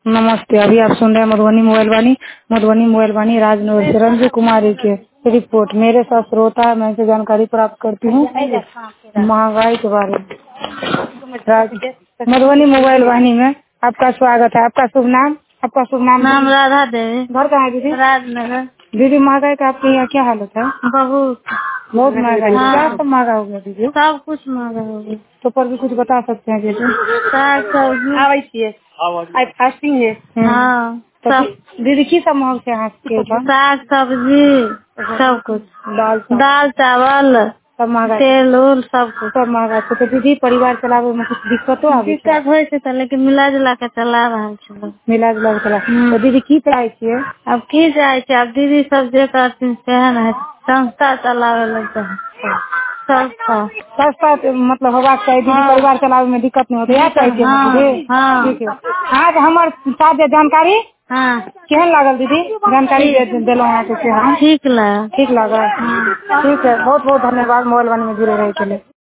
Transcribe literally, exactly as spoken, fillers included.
नमस्ते। अभी आप सुन रहे हैं मधुबनी मोबाइल वाणी मधुबनी मोबाइल वाणी राजनगर से रंजू कुमारी के रिपोर्ट। मेरे साथ श्रोता है, मैं इसे जानकारी प्राप्त करती हूँ महंगाई के बारे में। राज- मधुबनी मोबाइल वाणी में आपका स्वागत है। आपका शुभ नाम आपका शुभ नाम नाम राधा देवी। घर कहाँ है दीदी? राजनगर। दीदी महंगाई का आपके यहाँ क्या हालत है? बहुत बहुत महंगाई है। हाँ। क्या सब महंगा हो गया दीदी? सब कुछ महंगा हो गया। तो पर भी कुछ बता सकते हैं जैसे? साग सब्जी आज फास्टिंग है। हाँ तो सब दी- दीदी की सब महंग से यहाँ के ऊपर? साग सब्जी सब कुछ, दाल चावल दाल चावल सब महंगा तेल उल सब कुछ सब महंगा छै। तो दीदी परिवार चलावे में कुछ दिक्कतो आबे छै? दिक्कत होइ छै, तो लेकिन मिला जुला के चला रहा है। मिला जुला के चला। हम्म। तो दीदी की चाहे छियै? अब की चाहे छै, अब दीदी सब जे करथिन सेहन है, संस्था चलावे लगता है संस्था। सस्ता तो मतलब होबाक चाही दीदी, हाँ। परिवार चलावे में दिक्कत नहीं होते। इएह चाहे छियै हाँ, ने दीदी? हाँ। ठीक है। अहाँ के हमर साथ जे जानकारी हाँ केहन लागल दीदी? जानकारी जे देलहुँ अहाँके से हम ठीक लगा। ठीक लागल? ठीक है, बहुत बहुत धन्यवाद मोबाइल वाणी में जुड़े रहे के लिए।